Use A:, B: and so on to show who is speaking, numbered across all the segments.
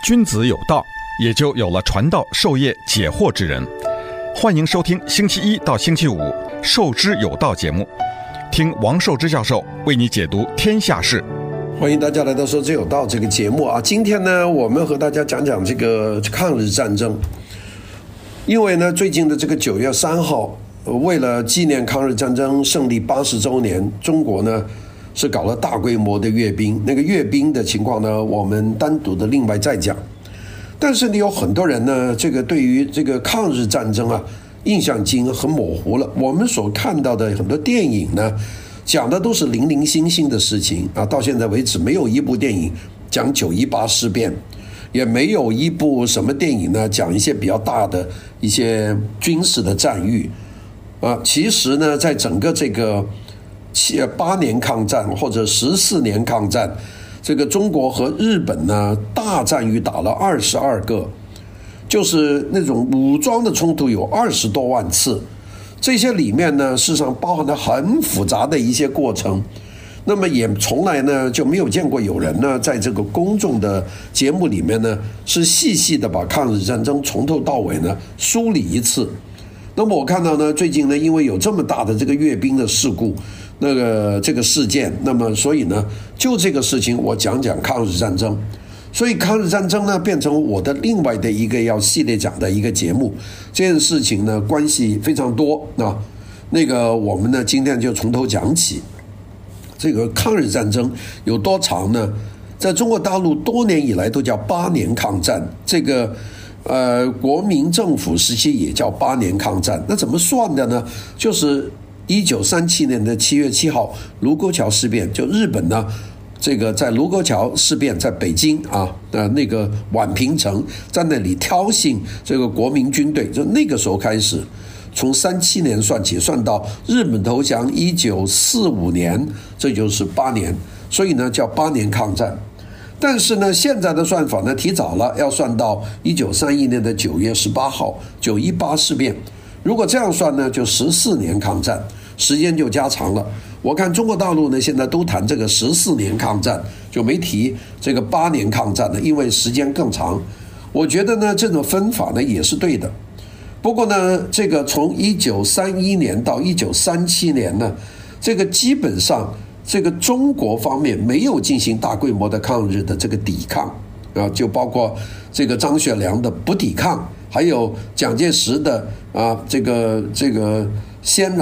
A: 君子有道，也就有了传道授业解惑之人。欢迎收听星期一到星期五《授之有道》节目，听王寿之教授为你解读天下事。
B: 欢迎大家来到《授之有道》这个节目啊！今天呢，我们和大家讲讲这个抗日战争。因为呢，最近的这个9月3号，为了纪念抗日战争胜利80周年，中国呢是搞了大规模的阅兵。那个阅兵的情况呢，我们单独的另外再讲。但是呢，有很多人呢，这个对于这个抗日战争啊，印象已经很模糊了。我们所看到的很多电影呢，讲的都是零零星星的事情啊。到现在为止，没有一部电影讲9·18事变，也没有一部什么电影呢讲一些比较大的一些军事的战役啊。其实呢，在整个这个8年抗战或者14年抗战，这个中国和日本呢大战役打了22个，就是那种武装的冲突有20多万次。这些里面呢，事实上包含了很复杂的一些过程。那么也从来呢就没有见过有人呢在这个公众的节目里面呢是细细的把抗日战争从头到尾呢梳理一次。那么我看到呢，最近呢，因为有这么大的这个阅兵的事故，这个事件，那么所以呢，就这个事情我讲讲抗日战争。所以抗日战争呢，变成我的另外的一个要系列讲的一个节目。这件事情呢，关系非常多啊。我们呢，今天就从头讲起。这个抗日战争有多长呢？在中国大陆多年以来都叫8年抗战。这个国民政府时期也叫8年抗战。那怎么算的呢？就是1937年的7月7号卢沟桥事变，就日本呢，这个在卢沟桥事变，在北京啊，那个宛平城，在那里挑衅这个国民军队，就那个时候开始，从37年算起，算到日本投降1945年，这就是8年，所以呢叫8年抗战。但是呢，现在的算法呢提早了，要算到1931年的9月18号9·18事变。如果这样算呢，就14年抗战，时间就加长了。我看中国大陆呢现在都谈这个14年抗战，就没提这个8年抗战了，因为时间更长。我觉得呢这种分法呢也是对的。不过呢，这个从1931年到1937年呢，这个基本上这个中国方面没有进行大规模的抗日的这个抵抗啊，就包括这个张学良的不抵抗，还有蒋介石的这个先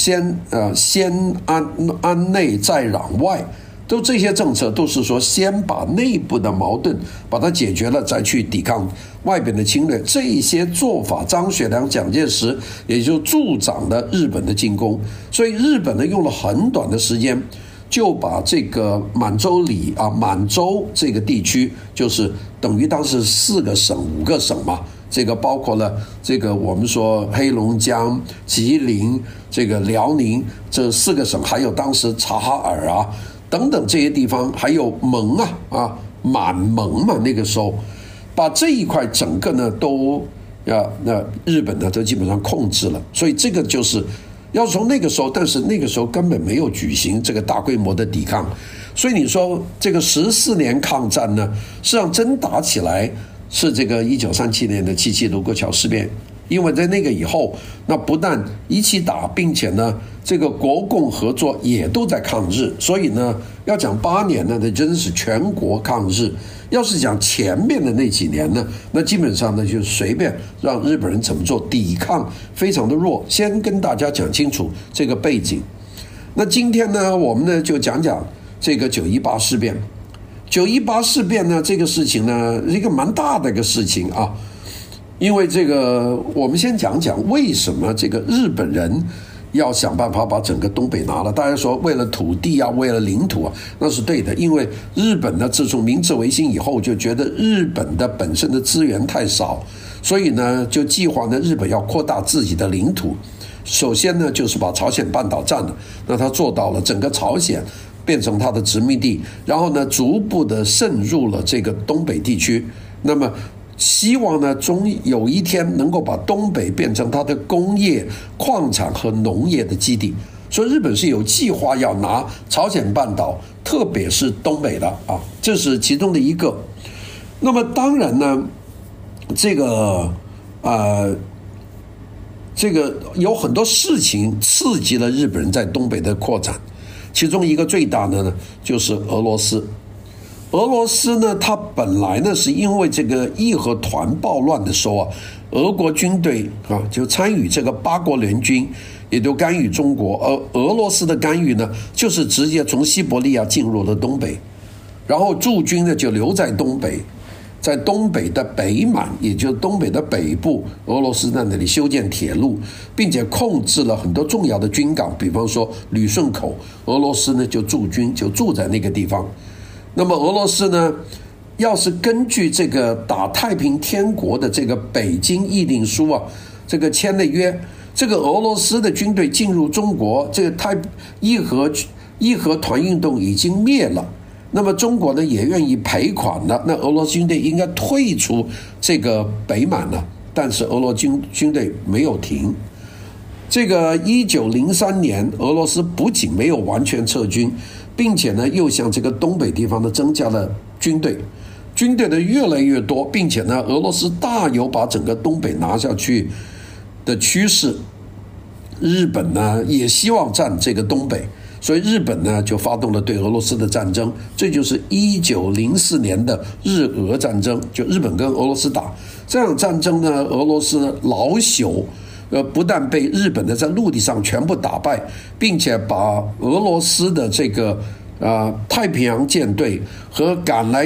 B: 安内再攘外，都这些政策都是说先把内部的矛盾把它解决了，再去抵抗外边的侵略。这一些做法，张学良、蒋介石也就助长了日本的进攻。所以日本呢用了很短的时间，就把这个满洲这个地区，就是等于当时4个省5个省嘛，这个包括了这个我们说黑龙江、吉林、这个辽宁这4个省，还有当时察哈尔啊等等这些地方，还有蒙满蒙嘛，那个时候把这一块整个呢都日本呢都基本上控制了。所以这个就是要从那个时候，但是那个时候根本没有举行这个大规模的抵抗。所以你说这个14年抗战呢，实际上真打起来是这个1937年的77卢沟桥事变。因为在那个以后，那不但一起打，并且呢这个国共合作也都在抗日。所以呢要讲8年呢，那真是全国抗日。要是讲前面的那几年呢，那基本上呢就随便让日本人怎么做，抵抗非常的弱。先跟大家讲清楚这个背景。那今天呢，我们呢就讲讲这个9·18事变。9·18事变呢，这个事情呢是一个蛮大的一个事情啊。因为这个，我们先讲讲为什么这个日本人要想办法把整个东北拿了。大家说为了土地啊，为了领土啊，那是对的。因为日本呢，自从明治维新以后，就觉得日本的本身的资源太少，所以呢，就计划呢，日本要扩大自己的领土。首先呢，就是把朝鲜半岛占了，那他做到了，整个朝鲜变成他的殖民地，然后呢，逐步的渗入了这个东北地区。那么希望呢，终有一天能够把东北变成它的工业、矿产和农业的基地。所以日本是有计划要拿朝鲜半岛，特别是东北的啊，这是其中的一个。 那么当然呢，这个有很多事情刺激了日本人在东北的扩展，其中一个最大的呢就是俄罗斯。俄罗斯呢，它本来呢是因为这个义和团暴乱的时候啊，俄国军队就参与这个八国联军，也就干预中国，而俄罗斯的干预呢，就是直接从西伯利亚进入了东北，然后驻军呢就留在东北，在东北的北满，也就是东北的北部，俄罗斯在那里修建铁路，并且控制了很多重要的军港，比方说旅顺口，俄罗斯呢就驻军，就住在那个地方。那么俄罗斯呢，要是根据这个打太平天国的这个北京议定书啊，这个签了约，这个俄罗斯的军队进入中国，这个义和团运动已经灭了，那么中国呢也愿意赔款了，那俄罗斯军队应该退出这个北满了，但是俄罗斯军队没有停。这个1903年，俄罗斯不仅没有完全撤军，并且呢又向这个东北地方呢增加了军队的越来越多，并且呢俄罗斯大有把整个东北拿下去的趋势。日本呢也希望占这个东北，所以日本呢就发动了对俄罗斯的战争，这就是1904年的日俄战争，就日本跟俄罗斯打这场战争呢，俄罗斯老朽，不但被日本的在陆地上全部打败，并且把俄罗斯的这个太平洋舰队和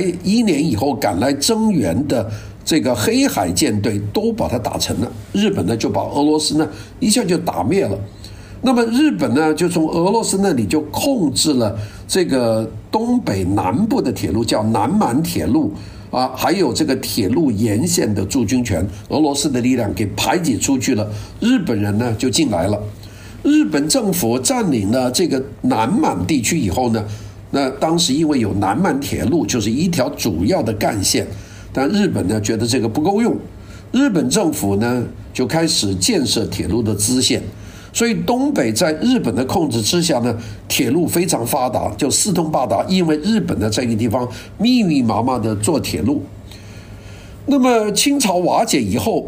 B: 1年以后赶来增援的这个黑海舰队都把它打沉了。日本呢就把俄罗斯呢一下就打灭了。那么日本呢就从俄罗斯那里就控制了这个东北南部的铁路，叫南满铁路还有这个铁路沿线的驻军权，俄罗斯的力量给排挤出去了，日本人呢就进来了。日本政府占领了这个南满地区以后呢，那当时因为有南满铁路，就是一条主要的干线，但日本呢觉得这个不够用，日本政府呢就开始建设铁路的支线，所以东北在日本的控制之下呢，铁路非常发达，就四通八达，因为日本呢在一个地方密密麻麻的做铁路。那么清朝瓦解以后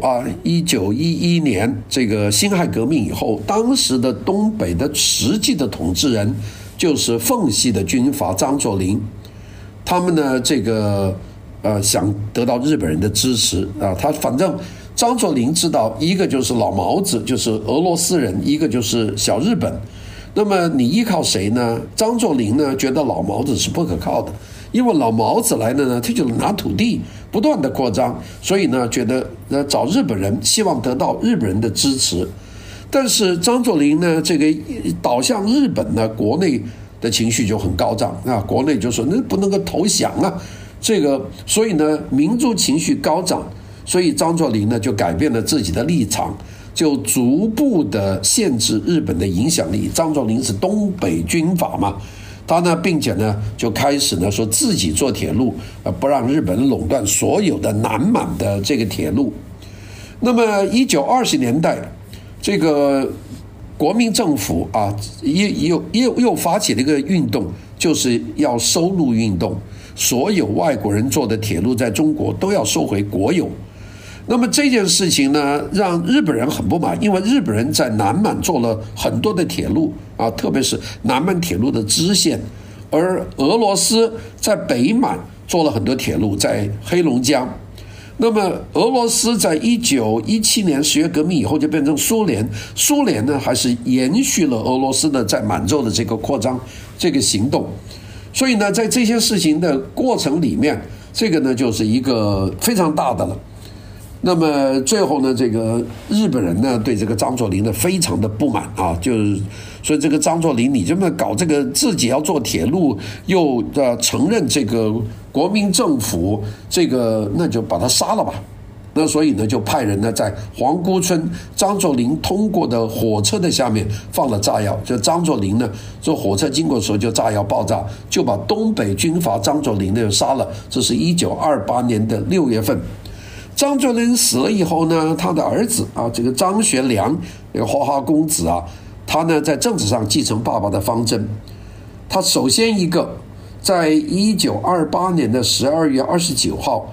B: 1911年这个辛亥革命以后，当时的东北的实际的统治人就是奉系的军阀张作霖，他们呢这个想得到日本人的支持他反正张作霖知道，一个就是老毛子，就是俄罗斯人，一个就是小日本，那么你依靠谁呢？张作霖呢觉得老毛子是不可靠的，因为老毛子来的呢，他就拿土地不断的扩张，所以呢觉得找日本人，希望得到日本人的支持。但是张作霖呢这个倒向日本呢，国内的情绪就很高涨国内就说那不能够投降这个，所以呢民族情绪高涨，所以张作霖呢就改变了自己的立场，就逐步的限制日本的影响力。张作霖是东北军阀嘛，他呢并且呢就开始呢说自己做铁路，不让日本垄断所有的南满的这个铁路。那么1920年代这个国民政府又发起了一个运动，就是要收录运动，所有外国人做的铁路在中国都要收回国有。那么这件事情呢让日本人很不满，因为日本人在南满做了很多的铁路特别是南满铁路的支线，而俄罗斯在北满做了很多铁路，在黑龙江。那么俄罗斯在1917年10月革命以后就变成苏联，苏联呢还是延续了俄罗斯的在满洲的这个扩张这个行动。所以呢在这些事情的过程里面，这个呢就是一个非常大的了。那么最后呢这个日本人呢对这个张作霖呢非常的不满就是所以这个张作霖你这么搞这个自己要做铁路，又承认这个国民政府，这个那就把他杀了吧。那所以呢就派人呢在皇姑村张作霖通过的火车的下面放了炸药，就张作霖呢坐火车经过的时候就炸药爆炸，就把东北军阀张作霖呢杀了。这是1928年的6月份。张作霖死了以后呢，他的儿子这个张学良，那个花花公子他呢在政治上继承爸爸的方针。他首先一个在1928年的12月29号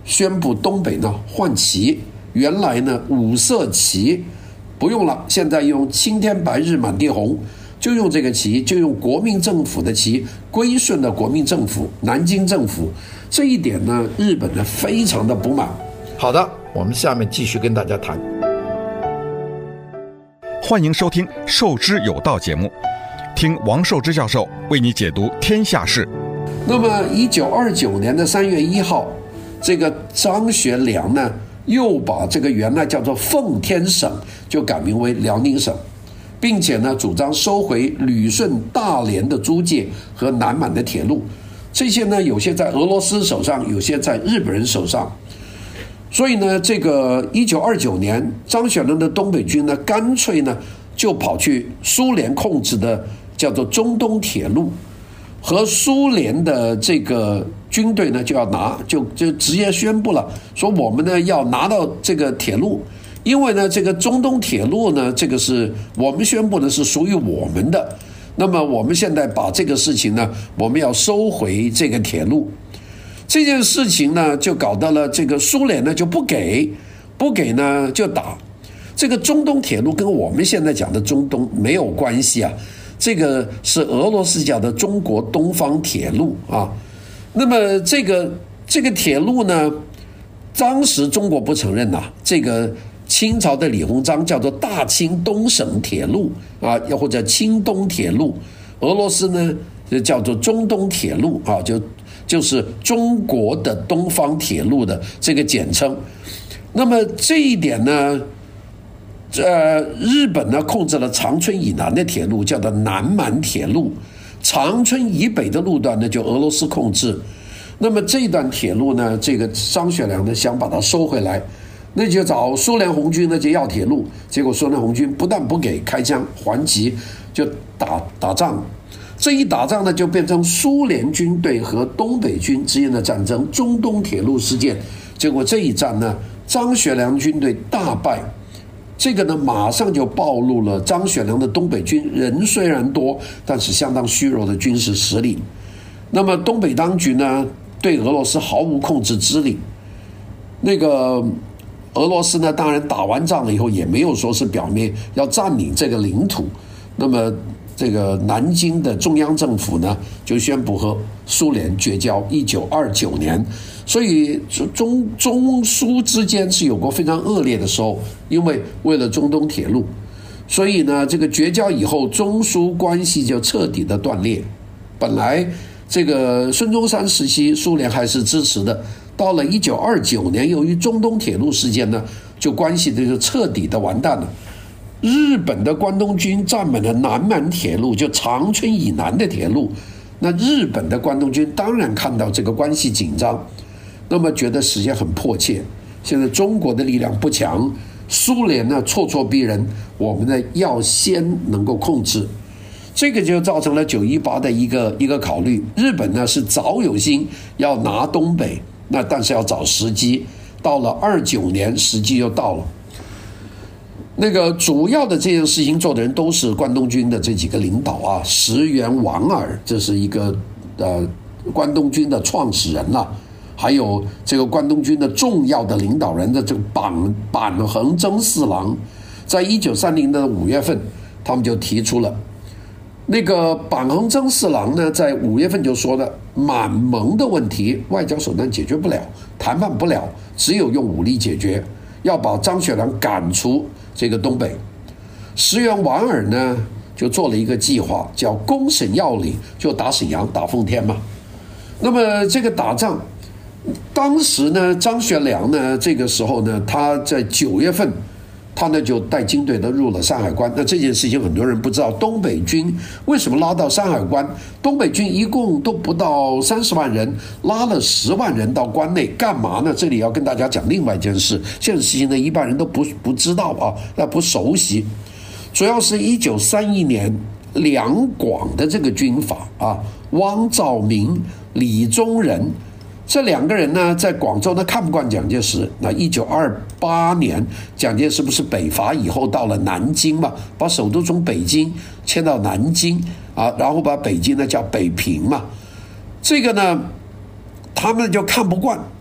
B: 宣布东北呢换旗，原来呢五色旗不用了，现在用青天白日满地红，就用这个旗，就用国民政府的旗，归顺了国民政府南京政府。这一点呢，日本呢非常的不满。
C: 好的，我们下面继续跟大家谈。
A: 欢迎收听《授之有道》节目，听王寿之教授为你解读天下事。
B: 那么1929年的3月1号，这个张学良呢又把这个原来叫做奉天省就改名为辽宁省，并且呢主张收回旅顺、大连的租界和南满的铁路，这些呢有些在俄罗斯手上，有些在日本人手上。所以呢，这个1929年，张学良的东北军呢，干脆呢就跑去苏联控制的叫做中东铁路，和苏联的这个军队呢就要拿，就直接宣布了，说我们呢要拿到这个铁路，因为呢这个中东铁路呢，这个是我们宣布的是属于我们的，那么我们现在把这个事情呢，我们要收回这个铁路。这件事情呢，就搞到了这个苏联呢就不给呢就打。这个中东铁路跟我们现在讲的中东没有关系啊，这个是俄罗斯讲的中国东方铁路啊。那么这个铁路呢，当时中国不承认呐，这个清朝的李鸿章叫做大清东省铁路啊，又或者清东铁路，俄罗斯呢叫做中东铁路啊，就是中国的东方铁路的这个简称。那么这一点呢，日本呢控制了长春以南的铁路，叫做南满铁路，长春以北的路段呢就俄罗斯控制。那么这段铁路呢，这个张学良呢想把它收回来，那就找苏联红军呢就要铁路，结果苏联红军不但不给，开枪还击，就打仗。这一打仗呢，就变成苏联军队和东北军之间的战争，中东铁路事件。结果这一战呢，张学良军队大败，这个呢马上就暴露了张学良的东北军人虽然多，但是相当虚弱的军事实力。那么东北当局呢，对俄罗斯毫无控制之力。那个俄罗斯呢，当然打完仗了以后，也没有说是表面要占领这个领土。那么这个南京的中央政府呢，就宣布和苏联绝交。1929年，所以中苏之间是有过非常恶劣的时候，因为为了中东铁路，所以呢，这个绝交以后，中苏关系就彻底的断裂。本来这个孙中山时期，苏联还是支持的，到了1929年，由于中东铁路事件呢，就关系就彻底的完蛋了。日本的关东军占满了南满铁路，就长春以南的铁路。那日本的关东军当然看到这个关系紧张，那么觉得时间很迫切。现在中国的力量不强，苏联呢咄咄逼人，我们呢要先能够控制。这个就造成了918的一个考虑。日本呢是早有心要拿东北，那但是要找时机。到了29年，时机就到了。那个主要的这件事情做的人都是关东军的这几个领导啊，石原莞尔，这是一个关东军的创始人了，还有这个关东军的重要的领导人的这个板横征四郎，在1930年的5月份，他们就提出了那个板横征四郎呢，在5月份就说了，满蒙的问题外交手段解决不了，谈判不了，只有用武力解决，要把张学良赶出这个东北。石原莞尔呢就做了一个计划，叫攻沈药里，就打沈阳打奉天嘛。那么这个打仗，当时呢张学良呢这个时候呢，他在9月份他呢就带军队呢入了山海关。那这件事情很多人不知道，东北军为什么拉到山海关？东北军一共都不到30万人，拉了10万人到关内干嘛呢？这里要跟大家讲另外一件事，这件事情呢一般人都不知道啊，那不熟悉。主要是1931年两广的这个军阀啊，汪兆铭、李宗仁这两个人呢，在广州呢看不惯蒋介石。那1928年，蒋介石不是北伐以后到了南京嘛，把首都从北京迁到南京啊，然后把北京呢叫北平嘛。这个呢，他们就看不惯。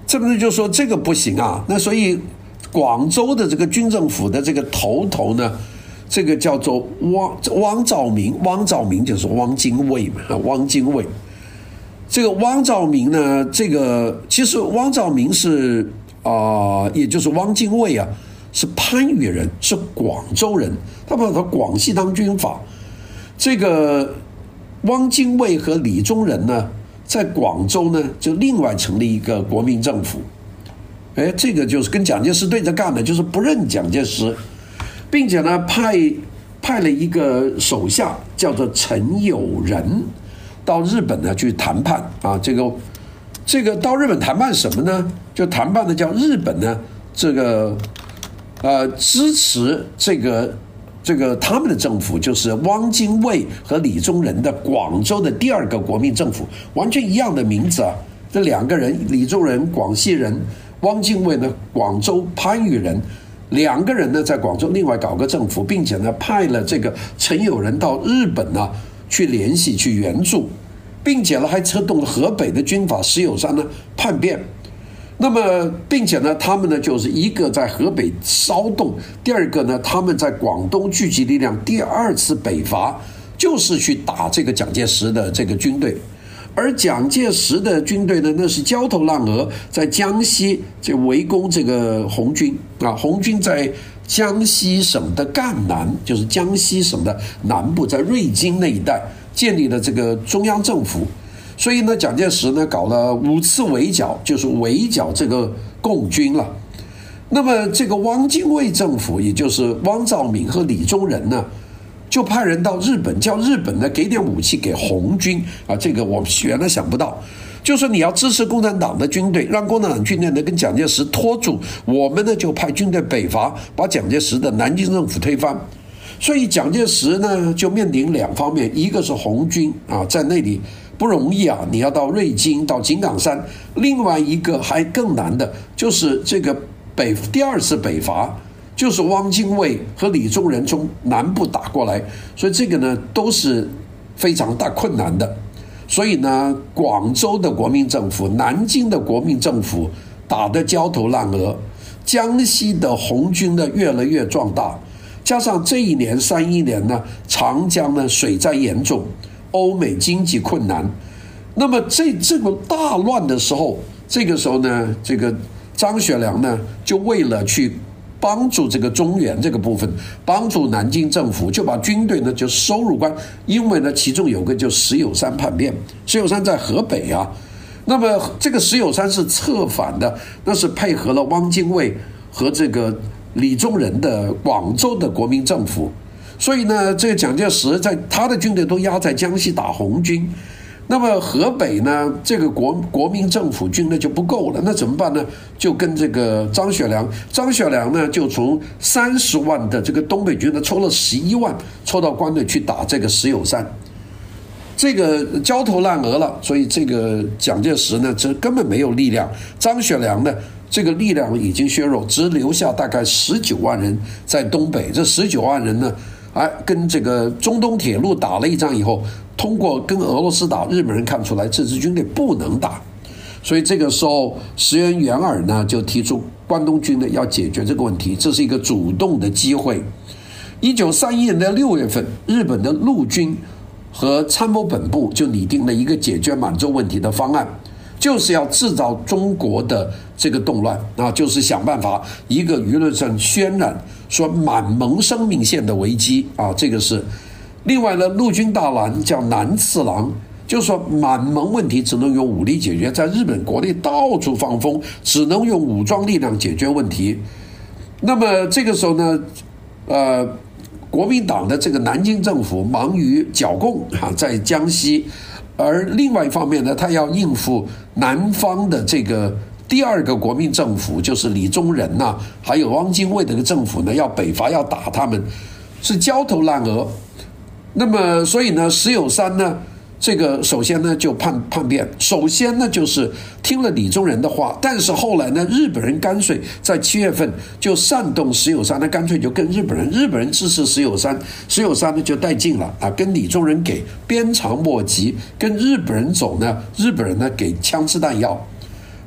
B: 这不是就说这个不行啊？那所以广州的这个军政府的这个头呢，这个叫做汪兆铭就是汪精卫嘛，汪精卫。这个汪兆铭呢，这个其实汪兆铭是也就是汪精卫啊，是番禺人，是广州人，他把广西当军阀。这个汪精卫和李宗仁呢，在广州呢就另外成立一个国民政府。这个就是跟蒋介石对着干的，就是不认蒋介石，并且呢派了一个手下叫做陈友仁到日本呢去谈判啊。这个到日本谈判什么呢？就谈判的叫日本呢这个支持这个他们的政府，就是汪精卫和李宗仁的广州的第二个国民政府，完全一样的名字啊。这两个人，李宗仁广西人，汪精卫呢广州番禺人，两个人呢在广州另外搞个政府，并且呢派了这个陈友仁到日本呢去联系去援助，并且呢还策动了河北的军阀石友山呢叛变。那么并且呢他们呢就是一个在河北骚动，第二个呢他们在广东聚集力量，第二次北伐就是去打这个蒋介石的这个军队。而蒋介石的军队呢，那是焦头烂额，在江西就围攻这个红军啊。红军在江西省的赣南，就是江西省的南部，在瑞金那一带建立了这个中央政府。所以呢，蒋介石呢搞了5次围剿，就是围剿这个共军了。那么这个汪精卫政府，也就是汪兆铭和李宗仁呢，就派人到日本，叫日本呢给点武器给红军啊。这个我们原来想不到，就是你要支持共产党的军队，让共产党军队呢跟蒋介石拖住，我们呢就派军队北伐，把蒋介石的南京政府推翻。所以蒋介石呢就面临2方面，一个是红军啊，在那里不容易啊，你要到瑞金到井冈山，另外一个还更难的就是这个第二次北伐，就是汪精卫和李宗仁从南部打过来，所以这个呢都是非常大困难的。所以呢，广州的国民政府、南京的国民政府打得焦头烂额，江西的红军呢越来越壮大，加上这一年31年呢，长江呢水灾严重，欧美经济困难。那么这个大乱的时候，这个时候呢，这个张学良呢就为了去帮助这个中原这个部分，帮助南京政府，就把军队呢就收入关，因为呢其中有个就石友山叛变，石友山在河北啊。那么这个石友山是策反的，那是配合了汪精卫和这个李宗仁的广州的国民政府。所以呢，这个蒋介石在他的军队都压在江西打红军，那么河北呢，这个国民政府军呢就不够了，那怎么办呢？就跟这个张学良呢就从30万的这个东北军呢抽了11万，抽到关内去打这个石友山，这个焦头烂额了。所以这个蒋介石呢，这根本没有力量，张学良呢，这个力量已经削弱，只留下大概19万人在东北。这19万人呢，跟这个中东铁路打了一仗以后，通过跟俄罗斯打，日本人看出来这支军队不能打，所以这个时候石原莞尔呢就提出关东军呢要解决这个问题，这是一个主动的机会。1931年的6月份，日本的陆军和参谋本部就拟定了一个解决满洲问题的方案，就是要制造中国的这个动乱啊，就是想办法一个舆论上渲染说满蒙生命线的危机啊，这个是。另外呢，陆军大郎叫南次郎，就是说满蒙问题只能用武力解决，在日本国内到处放风，只能用武装力量解决问题。那么这个时候呢，国民党的这个南京政府忙于剿共在江西，而另外一方面呢，他要应付南方的这个第二个国民政府，就是李宗仁还有汪精卫的政府呢，要北伐要打他们，是焦头烂额。那么所以呢，石友山呢，这个首先呢就叛变，首先呢就是听了李宗仁的话，但是后来呢，日本人干脆在7月份就煽动石友山呢，干脆就跟日本人支持石友山，石友山呢就带劲了跟李宗仁给鞭长莫及，跟日本人走呢，日本人呢给枪支弹药。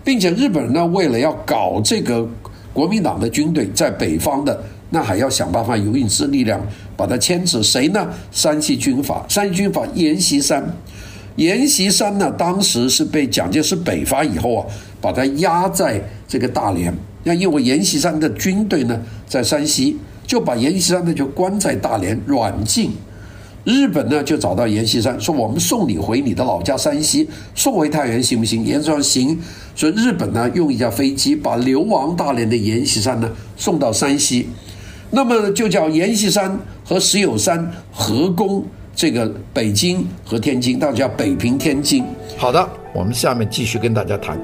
B: 并且日本人呢为了要搞这个国民党的军队在北方的，那还要想办法有一支力量把它牵制。谁呢？山西军阀阎锡山呢，当时是被蒋介石北伐以后啊，把他压在这个大连。那因为阎锡山的军队呢在山西，就把阎锡山呢就关在大连软禁。日本呢就找到阎锡山说，我们送你回你的老家山西，送回太原行不行？阎锡山行。所以日本呢用一架飞机把流亡大连的阎锡山呢送到山西，那么就叫阎锡山和石友山合攻这个北京和天津，大家叫北平天津。
C: 好的，我们下面继续跟大家谈。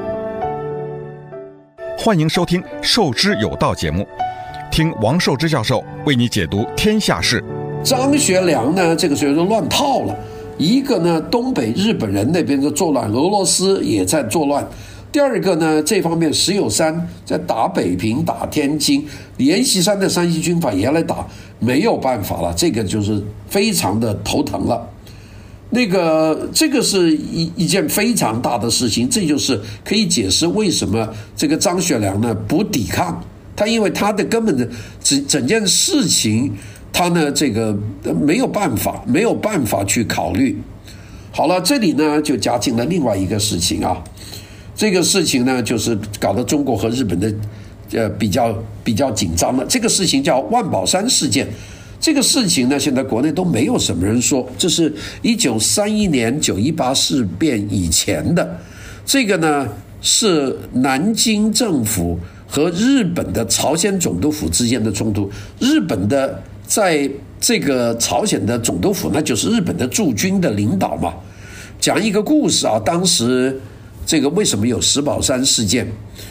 A: 欢迎收听《授之有道》节目，听王寿之教授为你解读天下事。
B: 张学良呢，这个时候就乱套了。一个呢，东北日本人那边就作乱，俄罗斯也在作乱。第二个呢，这方面石友山在打北平、打天津，阎锡山的山西军阀也来打，没有办法了，这个就是非常的头疼了。这个是一件非常大的事情，这就是可以解释为什么这个张学良呢不抵抗他，因为他的根本的整件事情，他呢这个没有办法去考虑。好了，这里呢就加进了另外一个事情啊，这个事情呢就是搞得中国和日本的比较紧张了。这个事情叫万宝山事件。这个事情呢，现在国内都没有什么人说，这是1931年918事变以前的。这个呢是南京政府和日本的朝鲜总督府之间的冲突。日本的在这个朝鲜的总督府，那就是日本的驻军的领导嘛。讲一个故事啊，当时这个为什么有石宝山事件？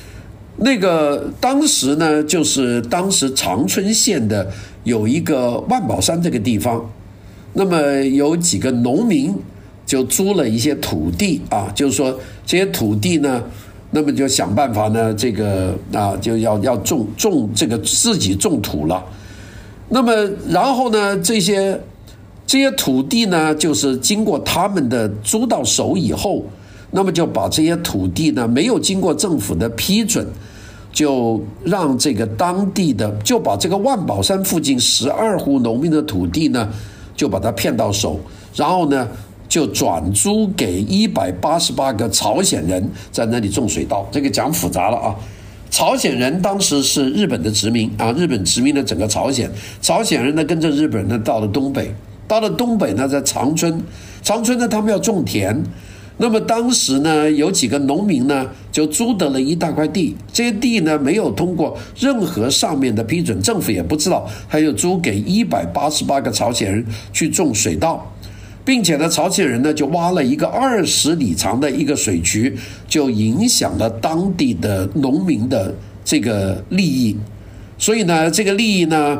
B: 当时呢，就是当时长春县的有一个万宝山这个地方，那么有几个农民就租了一些土地啊，就是说这些土地呢，那么就想办法呢，这个就要种这个自己种土了。那么然后呢，这些土地呢，就是经过他们的租到手以后，那么就把这些土地呢，没有经过政府的批准，就让这个当地的，就把这个万宝山附近12户农民的土地呢，就把它骗到手，然后呢就转租给188个朝鲜人在那里种水稻。这个讲复杂了啊。朝鲜人当时是日本的殖民啊，日本殖民了整个朝鲜，朝鲜人呢跟着日本人呢到了东北呢，在长春呢他们要种田。那么当时呢，有几个农民呢，就租得了一大块地，这些地呢没有通过任何上面的批准，政府也不知道，还有租给188个朝鲜人去种水稻，并且呢，朝鲜人呢就挖了一个20里长的一个水渠，就影响了当地的农民的这个利益，所以呢，这个利益呢，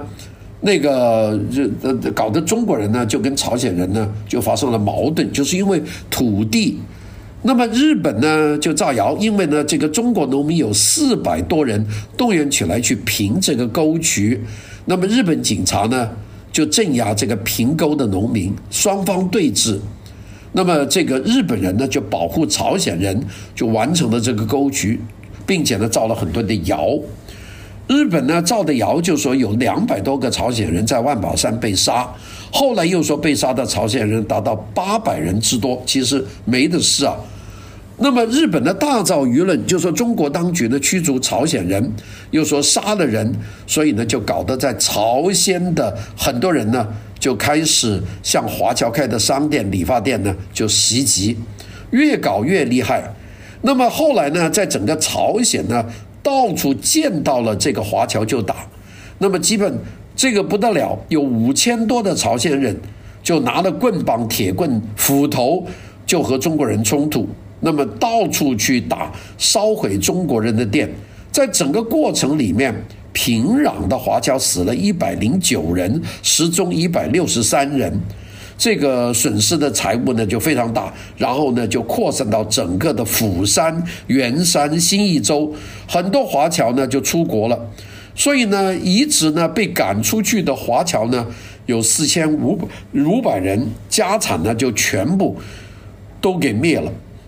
B: 搞得中国人呢就跟朝鲜人呢就发生了矛盾，就是因为土地。那么日本呢就造谣，因为呢这个中国农民有400多人动员起来去平这个沟渠，那么日本警察呢就镇压这个平沟的农民，双方对峙。那么这个日本人呢就保护朝鲜人，就完成了这个沟渠，并且呢造了很多的谣。日本呢造的谣就说有200多个朝鲜人在万宝山被杀，后来又说被杀的朝鲜人达到800人之多，其实没的事啊。那么日本的大造舆论就说中国当局呢驱逐朝鲜人，又说杀了人，所以呢就搞得在朝鲜的很多人呢就开始向华侨开的商店、理发店呢就袭击，越搞越厉害。那么后来呢，在整个朝鲜呢，到处见到了这个华侨就打，那么基本这个不得了，有5000多的朝鲜人就拿了棍棒、铁棍、斧头就和中国人冲突，那么到处去打，烧毁中国人的店。在整个过程里面，平壤的华侨死了109人，失踪163人，这个损失的财物呢就非常大，然后呢就扩散到整个的釜山、元山、新义州，很多华侨呢就出国了。所以呢，一直呢被赶出去的华侨呢有4500人，家产呢就全部都给灭了。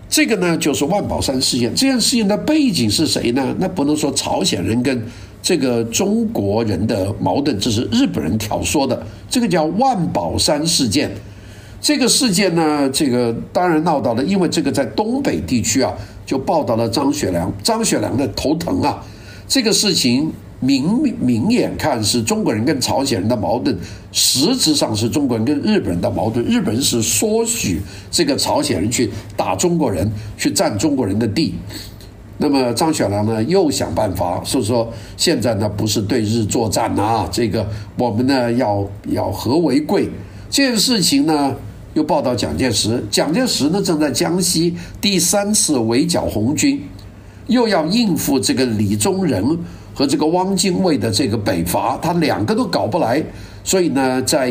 B: 这个呢就是万宝山事件。这件事情的背景是谁呢？那不能说朝鲜人跟这个中国人的矛盾，这是日本人挑唆的，这个叫万宝山事件。这个事件呢，这个当然闹到了，因为这个在东北地区啊，就报道了张学良。张学良的头疼啊，这个事情明眼看是中国人跟朝鲜人的矛盾，实质上是中国人跟日本人的矛盾。日本人是唆许这个朝鲜人去打中国人，去占中国人的地。那么张学良呢又想办法，所以说现在呢不是对日作战啊，这个我们呢要和为贵。这件事情呢又报道蒋介石，蒋介石呢正在江西第3次围剿红军，又要应付这个李宗仁和这个汪精卫的这个北伐，他两个都搞不来，所以呢，在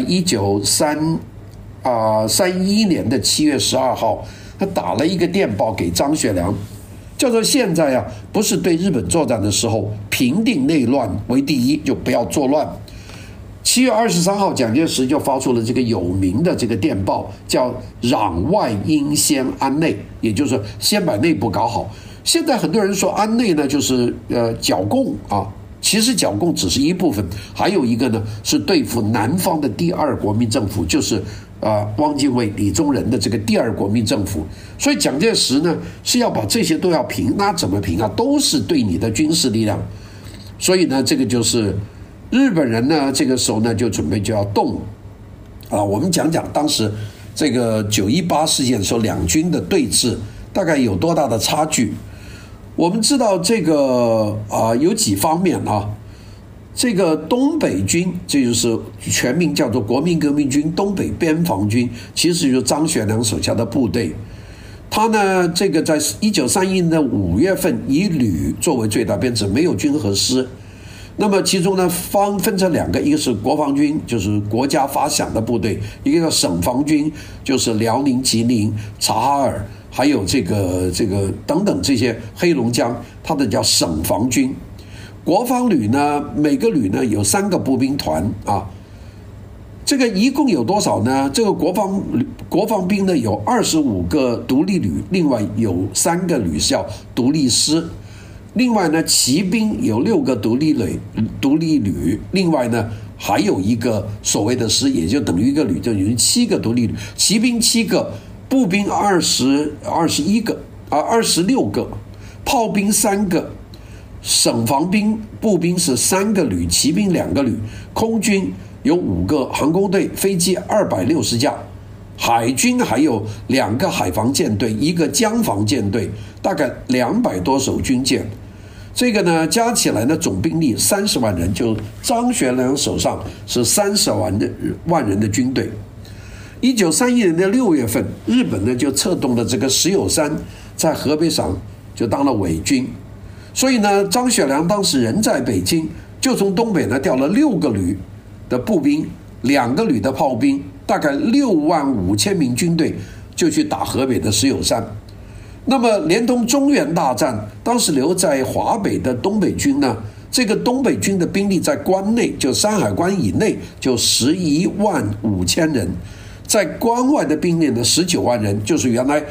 B: 1931年的7月12号，他打了一个电报给张学良，叫做现在啊，不是对日本作战的时候，平定内乱为第一，就不要作乱。7月23号，蒋介石就发出了这个有名的这个电报，叫攘外应先安内，也就是说先把内部搞好。现在很多人说安内呢就是剿共啊，其实剿共只是一部分，还有一个呢是对付南方的第二国民政府，就是汪精卫、李宗仁的这个第二国民政府。所以蒋介石呢是要把这些都要平，那怎么平啊？都是对你的军事力量。所以呢，这个就是日本人呢这个时候呢就准备就要动啊。我们讲讲当时这个918事件的时候，两军的对峙大概有多大的差距。我们知道这个有几方面啊，这个东北军，这就是全名叫做国民革命军东北边防军，其实就是张学良手下的部队。他呢，这个在1931年的5月份以旅作为最大编制，没有军和师。那么其中呢，分成两个，一个是国防军，就是国家发饷的部队；一个叫省防军，就是辽宁、吉林、察哈尔。还有这个等等这些黑龙江，它的叫省防军。国防旅呢，每个旅呢有3个步兵团啊。这个一共有多少呢？这个国防兵呢有25个独立旅，另外有3个旅是叫独立师。另外呢，骑兵有6个独立旅，另外呢还有一个所谓的师，也就等于一个旅，就有7个独立旅，骑兵7个。步兵21个26个，炮兵3个，省防兵步兵是3个旅，骑兵2个旅，空军有5个航空队，飞机260架，海军还有2个海防舰队，1个江防舰队，大概200多艘军舰。这个呢加起来呢总兵力30万人，就张学良手上是30万人的军队。1931年的6月份，日本呢就策动了这个石友三在河北省就当了伪军，所以呢，张学良当时人在北京，就从东北呢调了6个旅的步兵，2个旅的炮兵，大概6万5千名军队就去打河北的石友三。那么连同中原大战，当时留在华北的东北军呢，这个东北军的兵力在关内，就山海关以内就11万5千人。在关外的兵力呢19万人，就是原来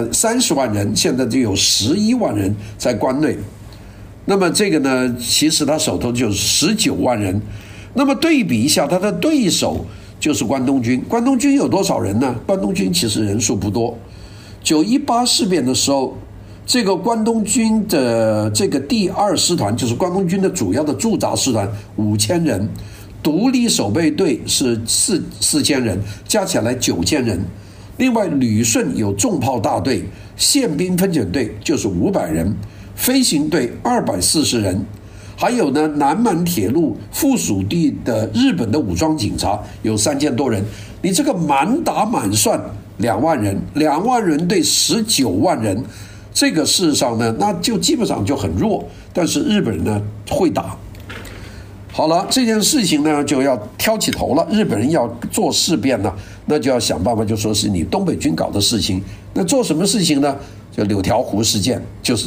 B: 30万人，现在就有11万人在关内。那么这个呢，其实他手头就是19万人。那么对比一下他的对手就是关东军。关东军有多少人呢？关东军其实人数不多。918事变的时候，这个关东军的这个第2师团，就是关东军的主要的驻扎师团5000人。独立守备队是4000人，加起来9000人。另外旅顺有重炮大队，宪兵分遣队就是500人，飞行队240人，还有呢南满铁路附属地的日本的武装警察有3000多人。你这个满打满算2万人，2万人对19万人，这个事实上呢，那就基本上就很弱。但是日本人呢会打。好了，这件事情呢就要挑起头了。日本人要做事变呢，那就要想办法，就说是你东北军搞的事情。那做什么事情呢？就柳条湖事件，就是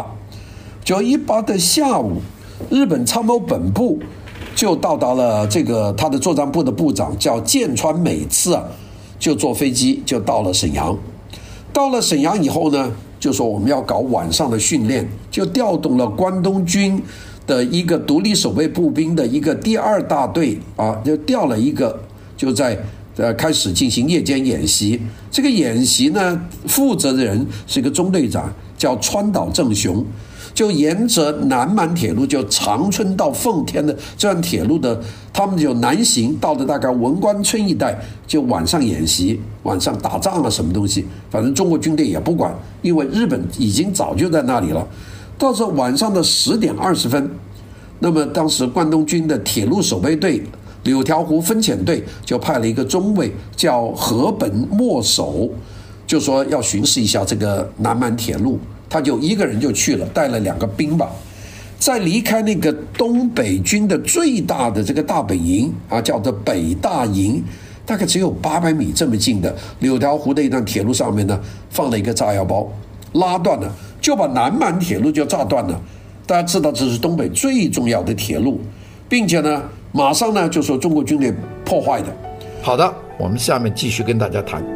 B: 918。918的下午，日本参谋本部就到达了这个他的作战部的部长叫剑川美次啊，就坐飞机就到了沈阳。 到了沈阳以后呢，就说我们要搞晚上的训练，就调动了关东军的一个独立守备步兵的一个第2大队啊，就调了一个，就在开始进行夜间演习。这个演习呢，负责的人是一个中队长，叫川岛正雄，就沿着南满铁路，就长春到奉天的这段铁路的，他们就南行到了大概文官村一带，就晚上演习，晚上打仗啊什么东西，反正中国军队也不管，因为日本已经早就在那里了。到时候晚上的10点20分，那么当时关东军的铁路守备队柳条湖分遣队就派了一个中尉叫河本默守，就说要巡视一下这个南满铁路，他就一个人就去了，带了2个兵吧。在离开那个东北军的最大的这个大本营啊，叫做北大营，大概只有800米这么近的柳条湖的一段铁路上面呢，放了一个炸药包，拉断了，就把南满铁路就炸断了。大家知道这是东北最重要的铁路，并且呢，马上呢就说中国军队破坏的。
C: 好的，我们下面继续跟大家谈。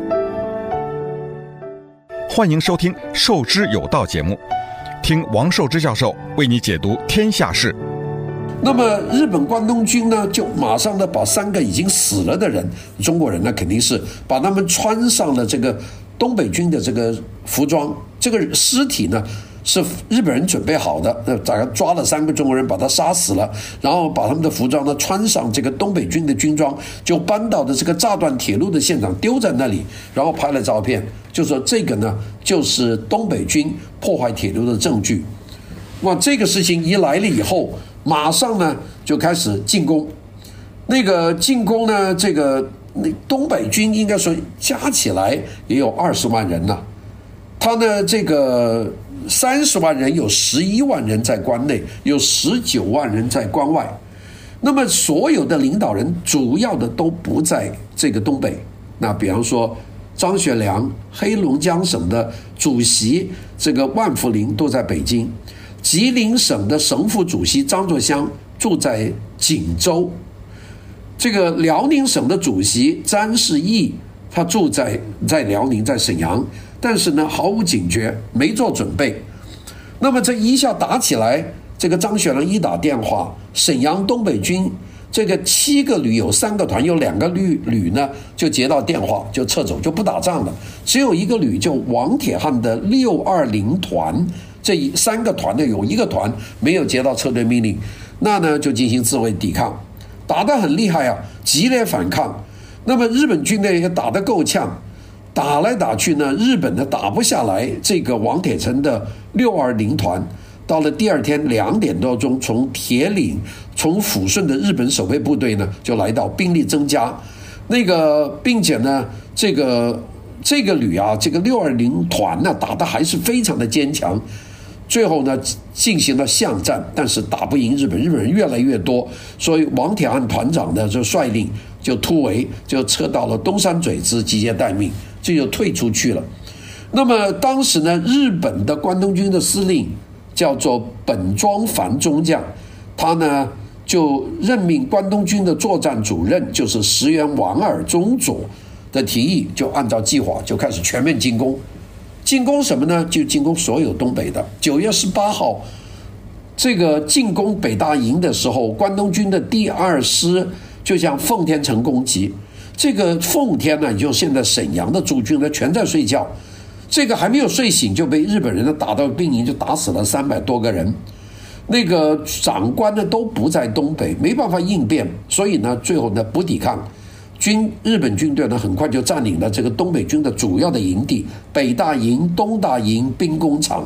A: 欢迎收听《受之有道》节目，听王寿之教授为你解读天下事。
B: 那么日本关东军呢，就马上的把3个已经死了的人，中国人呢肯定是把他们穿上了这个东北军的这个服装，这个尸体呢是日本人准备好的，大概抓了3个中国人，把他杀死了，然后把他们的服装呢穿上这个东北军的军装，就搬到的这个炸断铁路的现场，丢在那里，然后拍了照片，就说这个呢就是东北军破坏铁路的证据。哇，这个事情一来了以后，马上呢就开始进攻。那个进攻呢，这个东北军应该说加起来也有20万人了，他呢这个30万人，有11万人在关内，有19万人在关外。那么所有的领导人主要的都不在这个东北。那比方说张学良，黑龙江省的主席这个万福林都在北京，吉林省的省府主席张作湘住在锦州，这个辽宁省的主席詹世义他住在辽宁，在沈阳，但是呢毫无警觉，没做准备。那么这一下打起来，这个张学良一打电话，沈阳东北军这个7个旅有3个团，有2个旅呢就接到电话就撤走，就不打仗了。只有1个旅，就王铁汉的620团，这3个团的有1个团没有接到撤退命令，那呢就进行自卫抵抗，打得很厉害啊，激烈反抗。那么日本军队也打得够呛，打来打去呢，日本呢打不下来这个王铁成的620团。到了第2天2点多钟，从铁岭、从抚顺的日本守备部队呢就来到，兵力增加。并且呢，这个旅啊，这个620团呢打得还是非常的坚强。最后呢进行了巷战，但是打不赢日本人越来越多，所以王铁汉团长的就率领就突围，就撤到了东山嘴之集结待命，这就退出去了。那么当时呢，日本的关东军的司令叫做本庄繁中将，他呢就任命关东军的作战主任，就是石原莞尔中佐的提议，就按照计划就开始全面进攻。进攻什么呢？就进攻所有东北的。9月18号，这个进攻北大营的时候，关东军的第2师就向奉天城攻击。这个奉天呢，就现在沈阳的驻军呢，全在睡觉。这个还没有睡醒，就被日本人呢打到兵营，就打死了300多个人。那个长官呢都不在东北，没办法应变，所以呢，最后呢不抵抗。日本军队呢很快就占领了这个东北军的主要的营地，北大营、东大营、兵工厂，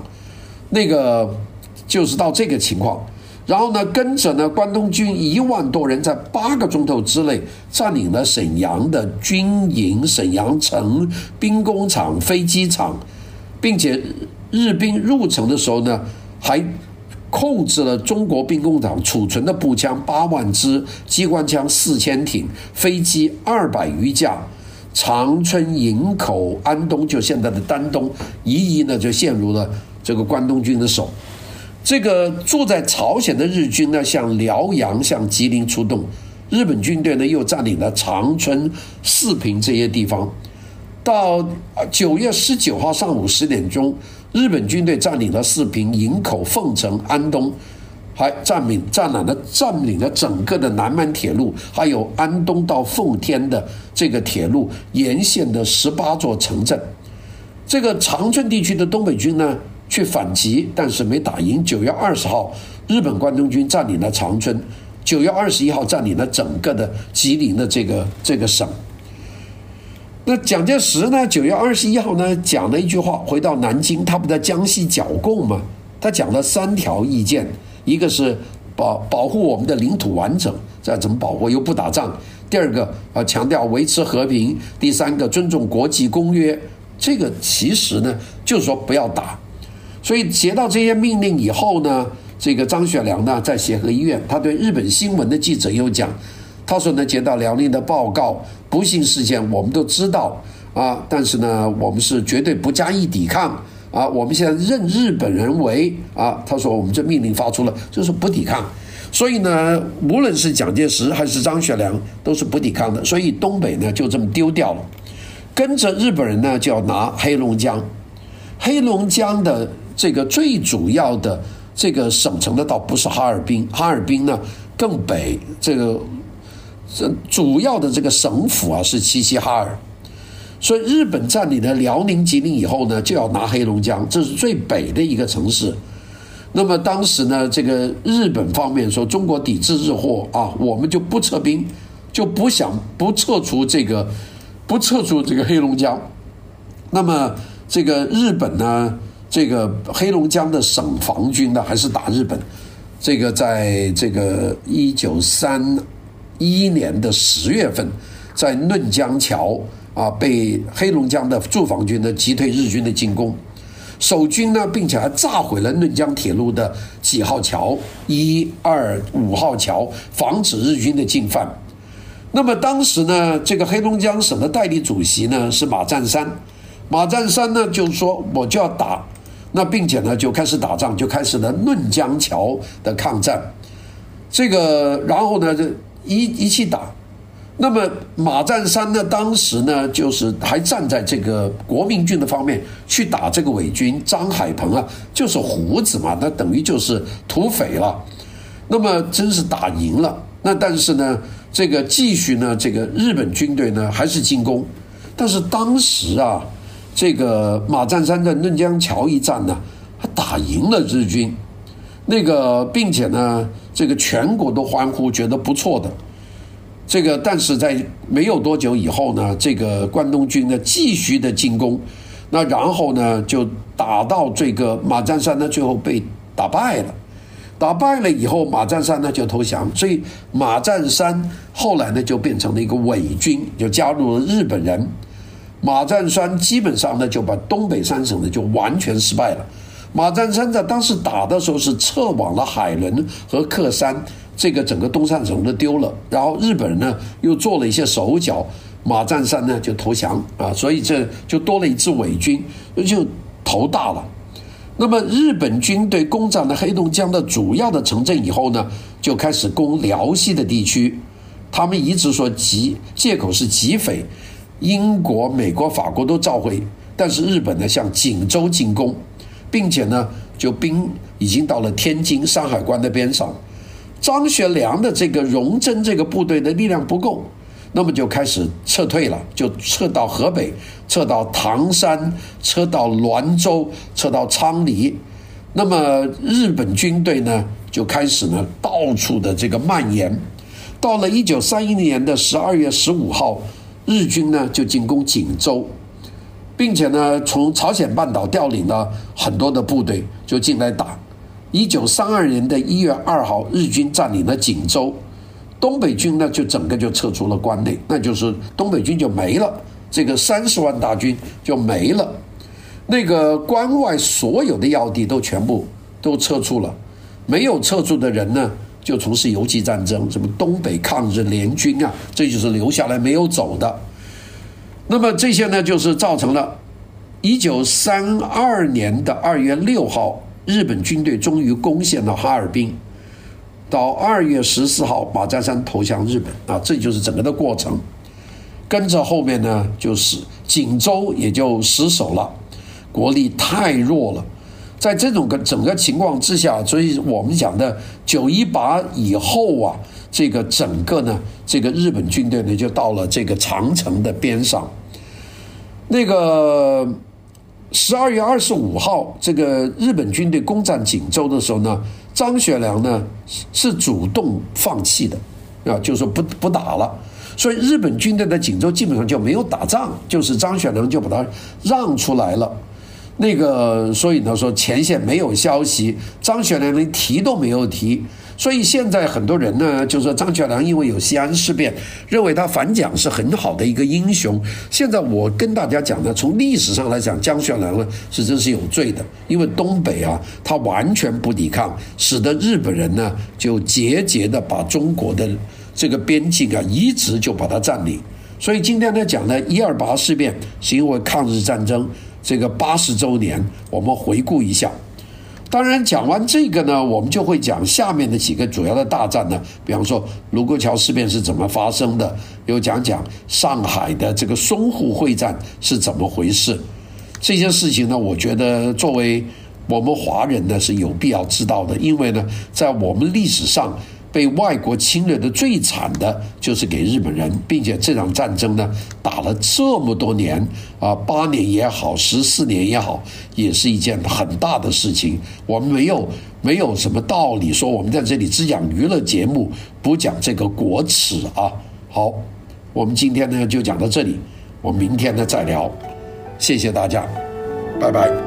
B: 就是到这个情况。然后呢，跟着呢关东军1万多人，在8个钟头之内占领了沈阳的军营、沈阳城、兵工厂、飞机场，并且日兵入城的时候呢，还控制了中国兵工厂储存的步枪8万支，机关枪4000挺，飞机200余架。长春、营口、安东，就现在的丹东，一呢就陷入了这个关东军的手。这个住在朝鲜的日军呢，向辽阳、向吉林出动，日本军队呢又占领了长春、四平这些地方。 到9月19号上午10点钟，日本军队占领了四平、营口、凤城、安东，还占领了整个的南满铁路，还有安东到奉天的这个铁路沿线的18座城镇。这个长春地区的东北军呢去反击，但是没打赢。9月20号，日本关东军占领了长春，9月21号占领了整个的吉林的这个省。那蒋介石呢9月21号呢讲了一句话，回到南京，他不在江西剿共吗？他讲了3条意见，一个是保护我们的领土完整，这怎么保护？又不打仗。第二个强调维持和平。第三个尊重国际公约。这个其实呢就是说不要打。所以接到这些命令以后呢，这个张学良呢在协和医院，他对日本新闻的记者有讲，他说呢接到辽宁的报告，不幸事件我们都知道啊，但是呢我们是绝对不加以抵抗啊，我们现在认日本人为啊，他说我们这命令发出了就是不抵抗。所以呢无论是蒋介石还是张学良都是不抵抗的，所以东北呢就这么丢掉了。跟着日本人呢就要拿黑龙江。黑龙江的这个最主要的这个省城的倒不是哈尔滨，哈尔滨呢更北，这个主要的这个省府啊是齐齐哈尔。所以日本占领了辽宁、吉林以后呢，就要拿黑龙江，这是最北的一个城市。那么当时呢，这个日本方面说中国抵制日货啊，我们就不撤兵，就不撤出这个黑龙江。那么这个日本呢，这个黑龙江的省防军呢还是打日本。这个在这个1931年的10月份，在嫩江桥啊，被黑龙江的驻防军呢击退日军的进攻。守军呢，并且还炸毁了嫩江铁路的几号桥，1、2、5号桥，防止日军的进犯。那么当时呢，这个黑龙江省的代理主席呢是马占山。马占山呢就说我就要打，那并且呢就开始打仗，就开始了嫩江桥的抗战。这个然后呢就一起打。那么马占山呢当时呢就是还站在这个国民军的方面去打这个伪军张海鹏啊，就是胡子嘛，那等于就是土匪了。那么真是打赢了。那但是呢这个继续呢，这个日本军队呢还是进攻。但是当时啊，这个马占山的嫩江桥一战呢，他打赢了日军，那个并且呢，这个全国都欢呼，觉得不错的。这个但是在没有多久以后呢，这个关东军呢继续的进攻，那然后呢就打到这个马占山呢最后被打败了。打败了以后，马占山呢就投降，所以马占山后来呢就变成了一个伪军，就加入了日本人。马占山基本上呢就把东北3省呢就完全失败了。马占山在当时打的时候是撤往了海伦和克山，这个整个东三省都丢了，然后日本人呢又做了一些手脚，马占山呢就投降啊，所以这就多了一支伪军，就头大了。那么日本军队攻占了黑龙江的主要的城镇以后呢，就开始攻辽西的地区。他们一直说借口是剿匪，英国、美国、法国都召回，但是日本呢向锦州进攻，并且呢就兵已经到了天津、山海关的边上。张学良的这个荣臻这个部队的力量不够，那么就开始撤退了，就撤到河北，撤到唐山，撤到滦州，撤到昌黎。那么日本军队呢就开始呢到处的这个蔓延。到了1931年的12月15号，日军呢就进攻锦州，并且呢从朝鲜半岛调领了很多的部队就进来打。1932年的1月2号，日军占领了锦州，东北军呢就整个就撤出了关内，那就是东北军就没了，这个30万大军就没了。那个关外所有的要地都全部都撤出了，没有撤出的人呢就从事游击战争，什么东北抗日联军啊，这就是留下来没有走的。那么这些呢就是造成了1932年的2月6号，日本军队终于攻陷了哈尔滨。到2月14号，马占山投降日本啊，这就是整个的过程。 跟着后面呢就是锦州也就失守了，国力太弱了。在这种整个情况之下，所以我们讲的918以后啊，这个整个呢，这个日本军队呢就到了这个长城的边上。那个12月25号，这个日本军队攻占锦州的时候呢，张学良呢是主动放弃的，就是说不打了。所以日本军队在锦州基本上就没有打仗，就是张学良就把它让出来了。那个，所以呢说前线没有消息，张学良连提都没有提。所以现在很多人呢就说张学良因为有西安事变，认为他反蒋是很好的一个英雄。现在我跟大家讲呢，从历史上来讲，张学良呢是真是有罪的，因为东北啊他完全不抵抗，使得日本人呢就节节的把中国的这个边境啊一直就把它占领。所以今天呢讲的128事变是因为抗日战争这个80周年，我们回顾一下。当然讲完这个呢，我们就会讲下面的几个主要的大战呢，比方说卢沟桥事变是怎么发生的，又讲上海的这个淞沪会战是怎么回事。这些事情呢，我觉得作为我们华人呢是有必要知道的，因为呢在我们历史上被外国侵略的最惨的就是给日本人，并且这场战争呢打了这么多年啊，8年也好，14年也好，也是一件很大的事情。我们没有什么道理说我们在这里只讲娱乐节目，不讲这个国耻啊。好，我们今天呢就讲到这里，我们明天呢再聊，谢谢大家，拜拜。